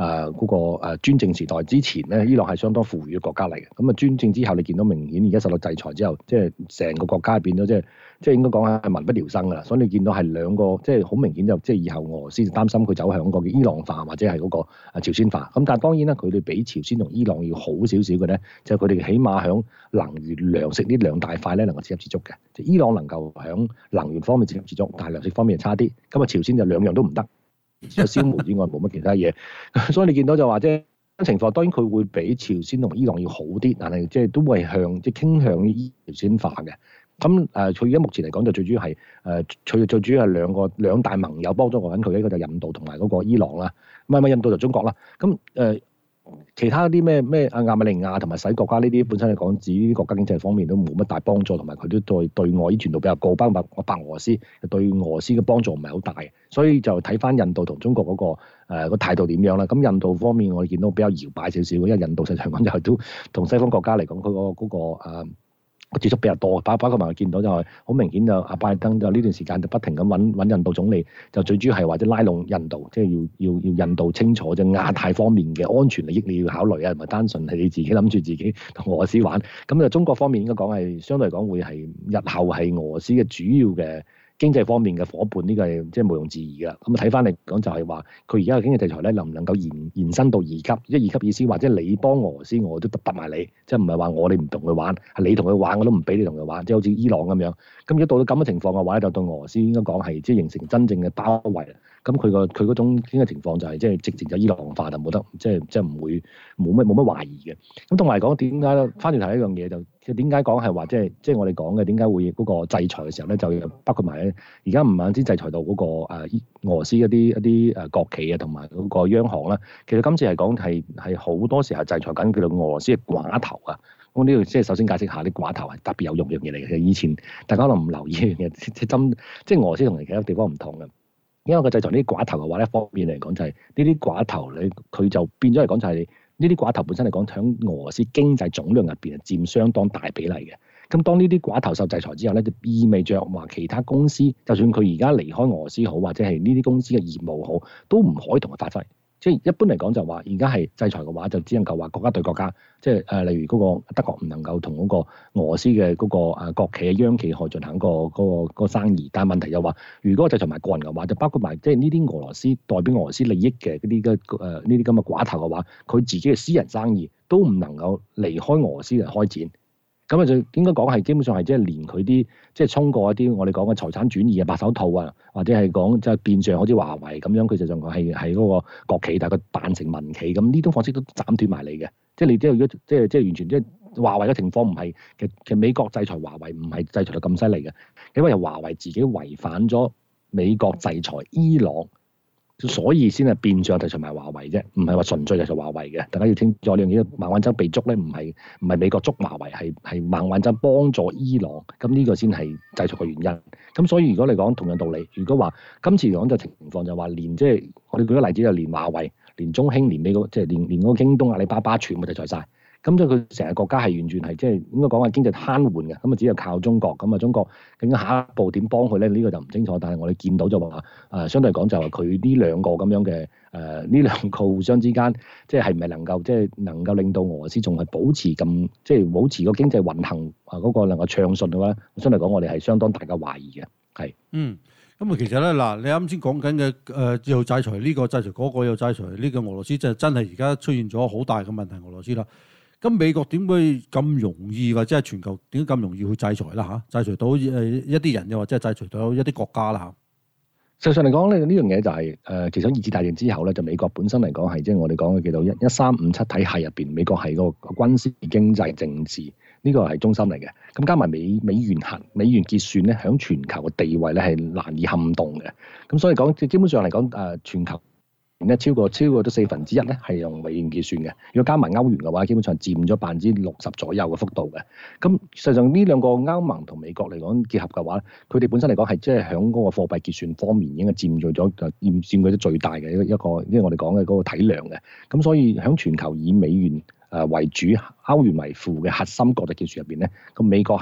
誒嗰個誒專政時代之前咧，伊朗係相當富裕嘅國家嚟嘅。咁啊專政之後，你見到明顯而家受到制裁之後，即係成個國家變咗即係即係應該講係民不聊生㗎啦。所以你見到係兩個即係好明顯就即係以後俄羅斯就擔心佢走向嗰個叫伊朗化或者係嗰個啊朝鮮化。咁但係當然啦，佢哋比朝鮮同伊朗要好少少嘅咧，就係佢哋起碼響能源、糧食呢兩大塊咧能夠自給自足嘅。即係伊朗能夠響能源方面自給自足，但係糧食方面就差啲。咁啊朝鮮就兩樣都唔得。除咗燒煤以外冇乜其他嘢，所以你見到就話即係情況，當然佢會比朝鮮同伊朗要好啲，但係即係都會向即係傾向於朝鮮化嘅。咁誒，佢而家目前嚟講就最主要係誒，最最主要係兩個兩大盟友幫咗我緊佢，一個就印度同埋嗰個伊朗啦，唔係唔係印度就中國啦。咁誒。呃其他啲咩咩啊亞美尼亞同埋細國家呢啲本身嚟講，至於國家經濟方面都冇乜大幫助，同埋佢都對對外依存度比較高，包括白俄羅斯對俄羅斯嘅幫助唔係好大，所以就睇翻印度同中國嗰、那個誒、呃、個態度點樣啦。咁印度方面我哋見到比較搖擺少少，因為印度實際上講就都同西方國家嚟講，佢、那個嗰、那個誒。呃個接觸比較多，包包括埋見到就係好明顯就阿拜登就呢段時間就不停咁揾揾印度總理，就最主要係或者拉攏印度，即係要要要印度清楚就亞太方面嘅安全利益你要考慮啊，唔係單純係你自己諗住自己同俄羅斯玩。咁就中國方面應該講係相對嚟講會係日後係俄羅斯嘅主要嘅經濟方面嘅伙伴，呢個係即係毋庸置疑㗎。咁啊睇翻嚟講就係話佢而家嘅經濟制裁咧能唔能夠延延伸到二級？即係二級意思，或者你幫俄羅斯，我都揼埋你，即係唔係話我哋唔同佢玩，係你同佢玩我都唔俾你同佢玩，即係好似伊朗咁樣。咁如果到到咁嘅情況嘅話咧，就對俄羅斯應該講係即係形成真正嘅包圍。咁佢個佢嗰種經濟情況就係即係直情就伊朗化就冇得，即係即係唔會冇乜冇乜懷疑嘅。咁同埋講點解翻轉頭一樣嘢就其實點解講係話即係即係我哋講嘅點解會嗰個制裁嘅時候咧，就包括埋咧而家唔單止制裁到嗰個誒俄羅斯一啲一啲誒國企啊，同埋嗰個央行啦。其實今次係講係係好多時候制裁緊叫做俄羅斯嘅寡頭啊。咁呢度即係首先解釋下啲寡頭係特別有用嘅嘢嚟嘅。以前大家可能唔留意嘅嘢，即係針即係俄羅斯同其他地方唔同嘅。因為個制裁呢啲寡頭嘅話咧，一方面嚟講就係呢啲寡頭你佢就變咗嚟講就係呢啲寡頭本身嚟講喺俄羅斯經濟總量入邊係佔相當大比例嘅。咁當呢啲寡頭受制裁之後咧，就意味着話其他公司，就算佢而家離開俄羅斯好，或者係呢啲公司嘅業務好，都唔可以同佢發揮。即係一般嚟講就話，而家係制裁嘅話，就只能夠話國家對國家，即係誒，例如嗰個德國唔能夠同嗰個俄羅斯嘅嗰個誒國企嘅央企去進行個嗰個嗰個生意。但係問題就話，如果制裁埋個人嘅話，就包括埋即係呢啲俄羅斯代表俄羅斯利益嘅嗰啲嘅誒呢啲咁嘅寡頭嘅話，佢自己嘅私人生意都唔能夠離開俄羅斯嚟開展。咁啊，就應該講係基本上係即係連佢啲即係衝過一啲我哋講嘅財產轉移啊、白手套啊，或者係講即係變相好似華為咁樣，佢就仲係係嗰個國企，但係佢扮成民企咁，呢種方式都斬斷埋你嘅。即係你即係如果即係即係完全即係華為嘅情況唔係其實其實美國制裁華為唔係制裁到咁犀利嘅，因為華為自己違反咗美國制裁伊朗。所以先係變相制裁埋華為啫，唔係話純粹制裁華為嘅。大家要清楚呢樣嘢，孟晚舟被捉咧，唔係唔係美國捉華為，係係孟晚舟幫助伊朗，咁呢個先係制裁嘅原因。咁所以如果你講同樣道理，如果話今次講嘅情況就話連即係我哋舉個例子就連華為、連中興、連美國即係連連嗰個京東、阿里巴巴全部制裁晒。咁即係佢成個國家係完全係即係應該講係經濟癱瘓嘅，咁啊只有靠中國，咁啊中國究竟下一步點幫佢咧？呢、這個就唔清楚。但係我哋見到就話，誒、呃、相對嚟講就係佢呢兩個咁樣嘅誒呢兩個互相之間，即係係唔係能夠即係能夠令到俄羅斯仲係保持咁即係保持個經濟運行啊嗰個能夠暢順嘅話，相對嚟講我哋係相當大嘅懷疑嘅，係。 嗯。咁啊，其實咧嗱，你啱先講緊嘅誒又制裁呢個制裁嗰個又制裁呢個俄羅斯，就真係而家出現咗好大嘅問題，俄羅斯啦。咁美國點會咁容易或者係全球點解咁容易去制裁啦嚇？制裁到誒一啲人又或者係制裁到一啲國家啦嚇。實際上嚟講咧，呢樣嘢就係、是、誒、呃，其實二次大戰之後咧，就美國本身嚟講係即係我哋講嘅叫做一一三五七體系入邊，美國係個軍事、經濟、政治呢、這個係中心嚟嘅。咁加埋美美元核美元結算咧，喺全球嘅地位咧係難以撼動嘅。咁所以講，基本上嚟講誒，全球咧超過超過咗四分之一咧係用美元結算嘅。如果加埋歐元嘅話，基本上佔咗百分之六十左右嘅幅度嘅。咁實際上呢兩個歐盟同美國嚟講結合嘅話，佢哋本身嚟講係即係喺嗰個貨幣結算方面應該佔據咗佔佔據咗最大嘅一個一個，因為我哋講嘅嗰個體量嘅。咁所以喺全球以美元誒為主、歐元為輔嘅核心國際結算入邊咧，咁美國係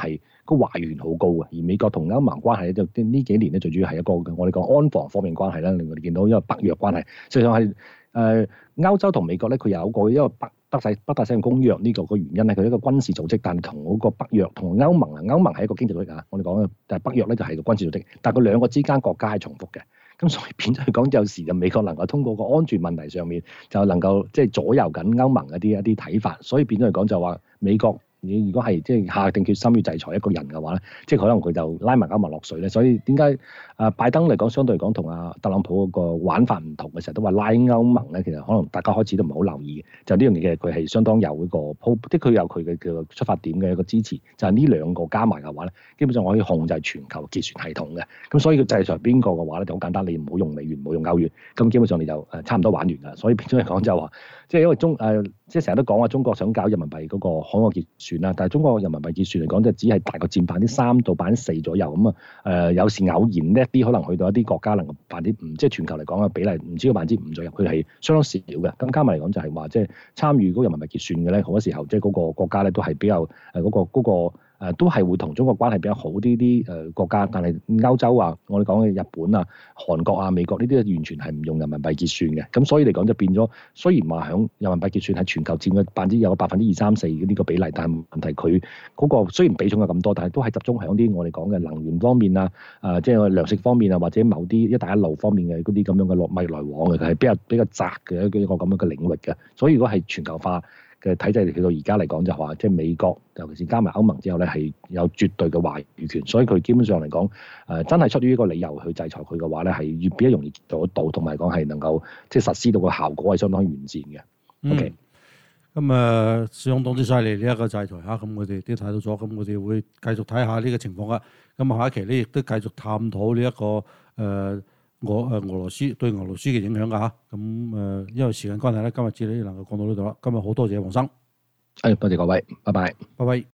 個話語權好高嘅。而美國同歐盟關係咧，就呢幾年咧最主要係一個我哋講安防方面關係啦，令我哋見到因為北約關係，實際上係誒歐洲同美國咧，佢有一個因為北北大北大西洋公約呢個個原因咧，佢一個軍事組織，但係同嗰個北約同歐盟啊，歐盟係一個經濟組織啊，我哋講嘅，但係北約咧就係個軍事組織，但係佢兩個之間國家係重複嘅。咁所以變咗嚟講，有時就美國能夠通過個安全問題上面，就能夠即係左右緊歐盟一啲一啲睇法，所以變咗嚟講就話美國，你如果係即係下定決心要制裁一個人嘅話咧，即係可能佢就拉埋歐盟落水咧。所以點解啊拜登嚟講，相對嚟講同阿特朗普個玩法唔同嘅時候，都話拉歐盟咧，其實可能大家開始都唔係好留意嘅。就呢樣嘢嘅，佢係相當有嗰個鋪，即係佢有佢嘅嘅出發點嘅一個支持。就係呢兩個加埋嘅話咧，基本上我可以控制全球結算系統嘅。咁所以佢制裁邊個嘅話咧，就好簡單，你唔好用美元，唔好用歐元，咁基本上你就誒差唔多玩完啦。所以變咗嚟講就話，即係因為中誒、呃，即係成日都講話中國想搞人民幣嗰個海外結算啦，但係中國人民幣結算嚟講，就只係大概佔百分之三到百分之四左右咁啊。誒、呃、有時偶然叻啲，可能去到一啲國家能夠百分之五，即係全球嚟講嘅比例唔知道百分之五左右，佢係相當少嘅。咁加埋嚟講就係話，即係參與嗰個人民幣結算嘅咧，好多時候即係嗰個國家咧都係比較誒嗰、呃嗰個嗰、嗰個誒都係會同中國關係比較好啲啲誒國家，但係歐洲啊，我哋講嘅日本啊、韓國啊、美國呢啲完全係唔用人民幣結算嘅，咁所以嚟講就變咗，雖然話響人民幣結算係全球佔嘅百分之有百分之二三四呢個比例，但係問題佢嗰個雖然比重係咁多，但係都係集中響啲我哋講嘅能源方面啊，誒即係糧食方面啊，或者某啲一帶一路方面嘅嗰啲咁樣嘅落脈來往嘅，係比較比較窄嘅一個咁樣嘅領域嘅，所以如果係全球化嘅體制去到而家嚟講就話，即係美國尤其是加埋歐盟之後咧，係有絕對嘅話語權，所以佢基本上嚟講，誒、呃、真係出於呢個理由去制裁佢嘅話咧，係越比較容易做得到，同埋講係能夠即係實施到個效果係相當完善嘅。 嗯、 OK， 咁誒相當之犀利呢一個制裁嚇，咁我哋都睇到咗，咁我哋會繼續睇下呢個情況啊。咁下一期咧亦都繼續探討呢、這、一個誒。呃我誒俄羅斯對俄羅斯嘅影響㗎嚇，咁誒因為時間關係咧，今日只能夠講到呢度啦。今日好多謝黃生， 誒多謝各位，拜拜， 拜拜。